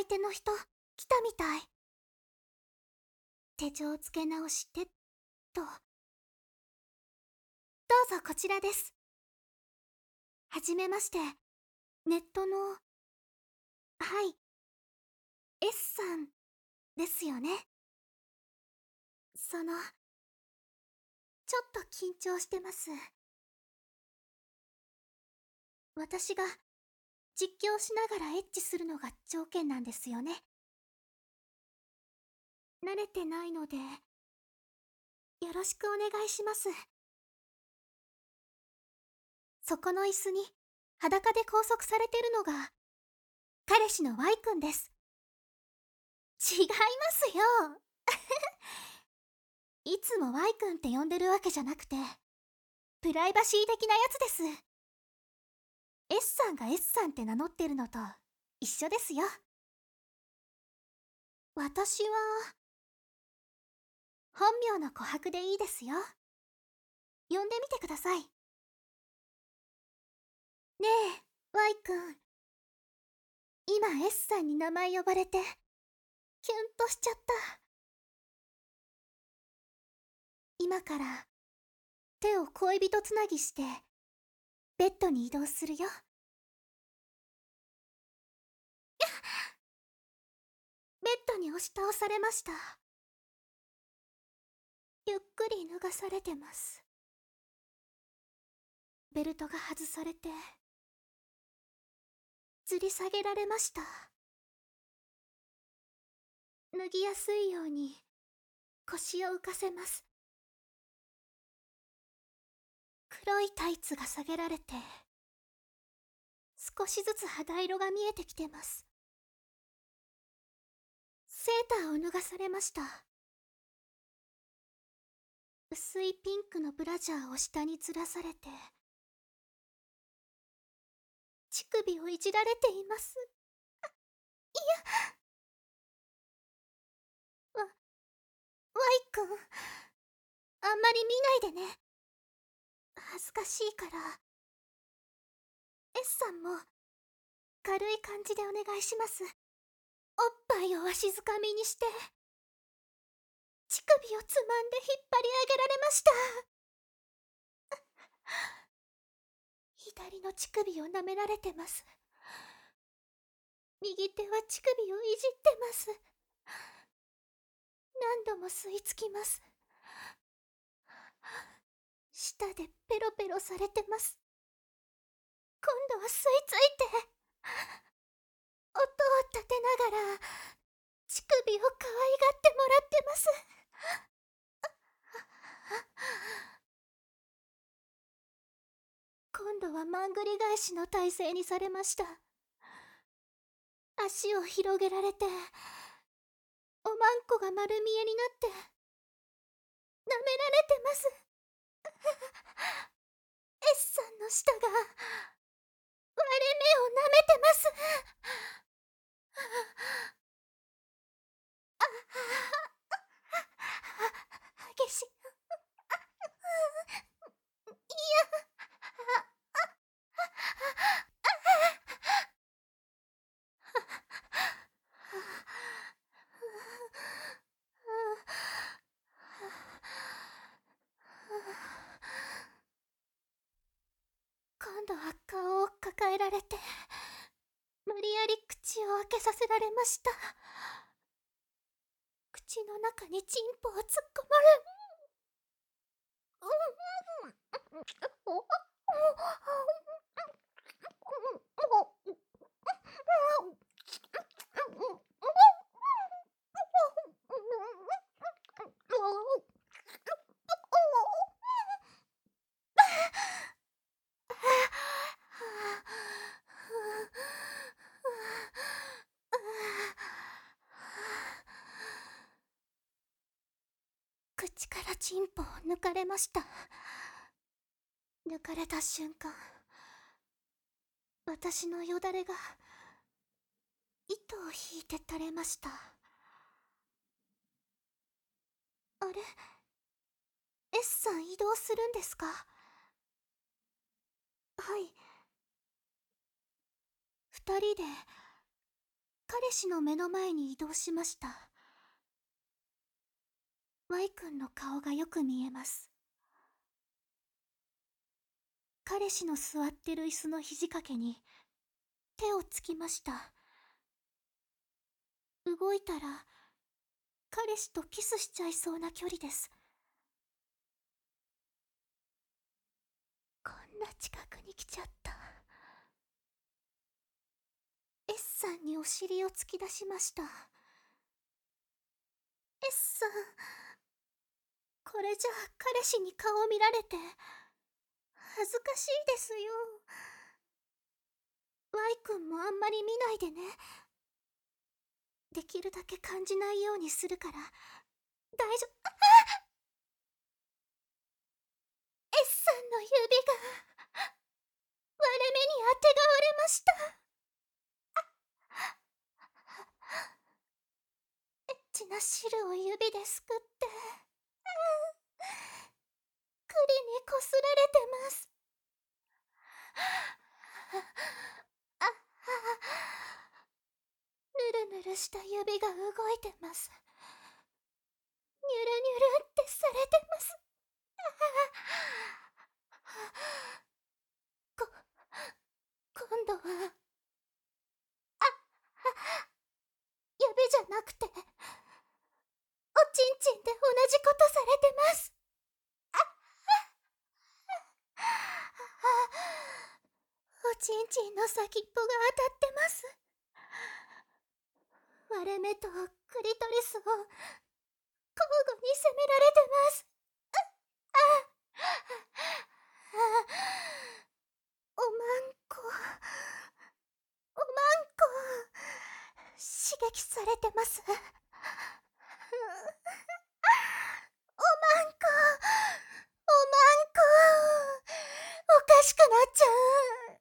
相手の人来たみたい。手錠付け直してと。どうぞこちらです。はじめまして。ネットの。はい、 S さんですよね。ちょっと緊張してます。私が実況しながらエッチするのが条件なんですよね。慣れてないのでよろしくお願いします。そこの椅子に裸で拘束されてるのが彼氏の Y 君です。違いますよいつも Y 君って呼んでるわけじゃなくて、プライバシー的なやつです。S さんが S さんって名乗ってるのと一緒ですよ。私は本名の琥珀でいいですよ。呼んでみてください。ねえ Y 君、今 S さんに名前呼ばれてキュンとしちゃった。今から手を恋人つなぎしてベッドに移動するよ。ベッドに押し倒されました。ゆっくり脱がされてます。ベルトが外されて吊り下げられました。脱ぎやすいように腰を浮かせます。黒いタイツが下げられて少しずつ肌色が見えてきてます。セーターを脱がされました。薄いピンクのブラジャーを下に吊らされて乳首をいじられています。いや、Y 君、あんまり見ないでね。恥ずかしいから。S さんも軽い感じでお願いします。おっぱいをわしづかみにして乳首をつまんで引っ張り上げられました。左の乳首を舐められてます。右手は乳首をいじってます。何度も吸い付きます。舌でペロペロされてます。今度は吸い付いて音を立てながら乳首を可愛がってもらってます。今度はまんぐり返しの体勢にされました。足を広げられておまんこが丸見えになって舐められてます。S さんの舌が割れ目を舐めてます。激しい。今度は顔を抱えられて無理やり口を開けさせられました。口の中にチンポを突っ込まれ口からチンポを抜かれました。抜かれた瞬間、私のよだれが糸を引いて垂れました。あれ、 S さん移動するんですか？はい。二人で彼氏の目の前に移動しました。Y 君の顔がよく見えます。彼氏の座ってる椅子の肘掛けに手をつきました。動いたら彼氏とキスしちゃいそうな距離です。こんな近くに来ちゃった。S さんにお尻を突き出しました。S さん、これじゃ彼氏に顔見られて恥ずかしいですよ。Y 君もあんまり見ないでね。できるだけ感じないようにするから大丈夫。S さんの指が割れ目にあてがわれました。エッチな汁を指ですくって栗にこすられてます。ぬるぬるした指が動いてます。ニュルニュルってされてます。今度は指じゃなくておちんちんで同じことされてます。おちんちんの先っぽが当たってます。割れ目とクリトリスを交互に責められてます。おまんこ刺激されてます。おまんこおかしくなっちゃう。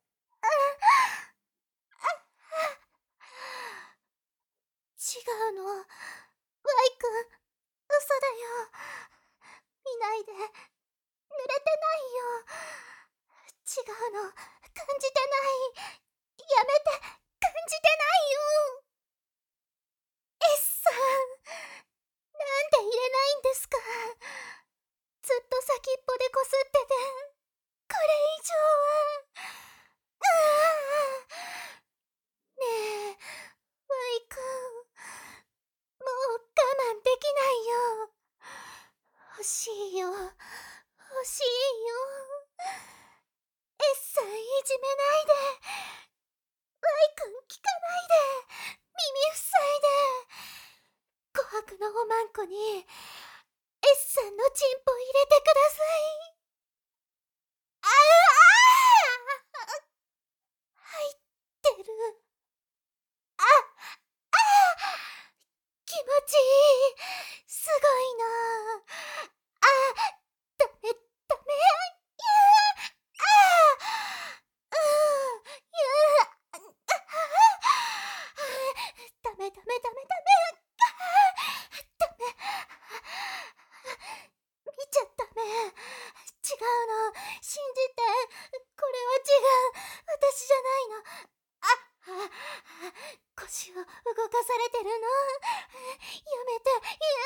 違うの Y 君、嘘だよ。見ないで。濡れてないよ。違うの、感じてない。やめて、感じてないよ。S さん、なんで入れないんですか。ずっと先っぽでこすってて、これ以上は。ねえ、Y 君、もう我慢できないよ。欲しいよ、欲しいよ。S さんいじめないで。Y 君聞かないで。耳塞いで。琥珀のおまんこに S さんのチンポ入れてください。入ってる。気持ちいい。すごいな。ダメダメ。ダメダメダメダメ。ダメ。見ちゃダメ。違うの。信じて。これは違う。私じゃないの。腰を動かされてるの。やめて、や